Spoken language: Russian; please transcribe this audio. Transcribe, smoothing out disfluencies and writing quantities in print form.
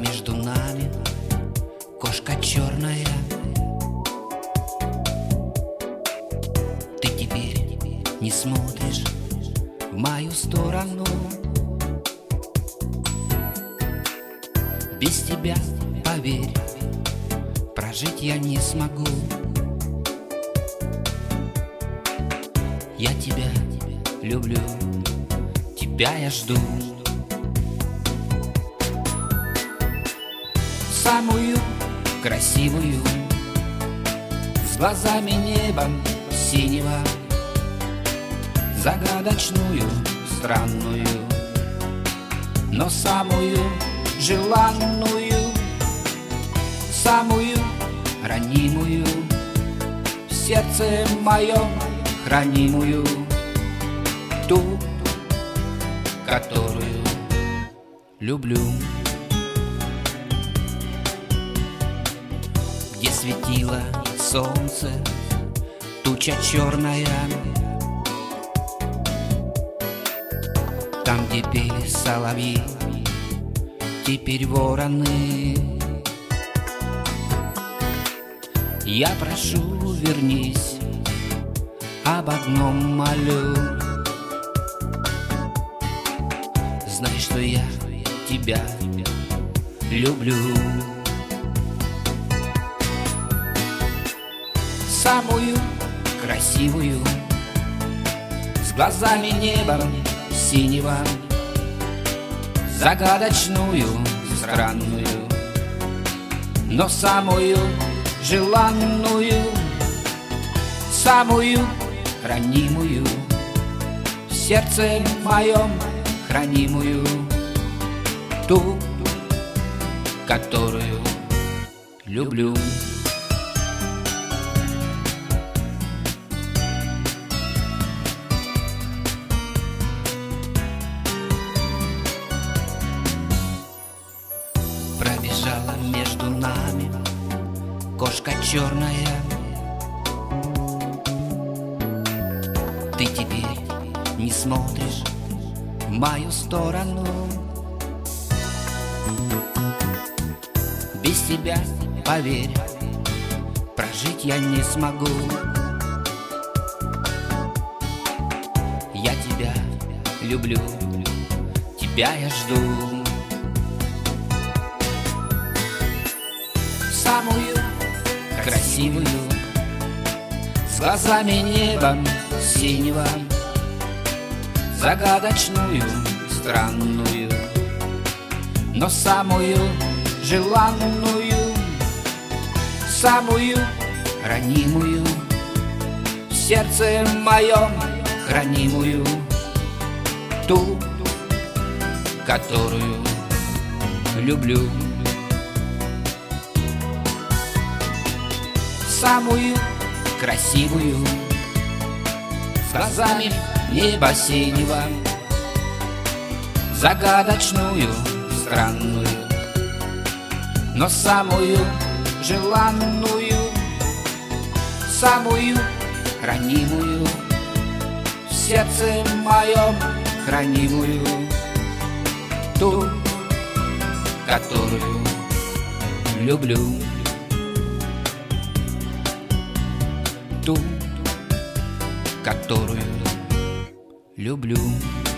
между нами кошка черная. Ты теперь не смотришь в мою сторону. Без тебя, поверь, прожить я не смогу. Я тебя люблю, тебя я жду. Самую красивую, с глазами небом синего, загадочную, странную, но самую желанную, самую ранимую, в сердце моем хранимую, ту, которую люблю. Где светило солнце, туча черная, там, где пели соловьи, теперь вороны. Я прошу, вернись, об одном молю. Знай, что я тебя люблю. Самую красивую, с глазами небом синего, загадочную, странную, но самую желанную, самую ранимую, в сердце моем хранимую, ту, которую люблю. Пробежала между нами кошка черная. Ты теперь не смотришь в мою сторону. Без тебя, поверь, прожить я не смогу. Я тебя люблю, тебя я жду. Самую красивую, с глазами небом синего, загадочную, странную, но самую желанную, самую ранимую, в сердце моем хранимую, ту, которую люблю. Самую красивую, с глазами неба синего, загадочную, странную, но самую желанную, самую ранимую, в сердце моем хранимую, ту, которую люблю. Ту, которую люблю.